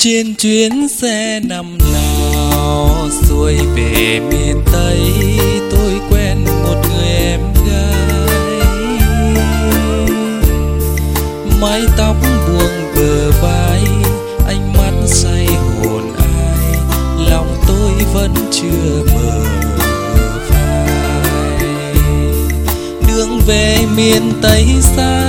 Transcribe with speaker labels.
Speaker 1: Trên chuyến xe năm nào xuôi về miền Tây, tôi quen một người em gái. Mái tóc buông bờ vai, ánh mắt say hồn ai, lòng tôi vẫn chưa mở phai. Đường về miền Tây xa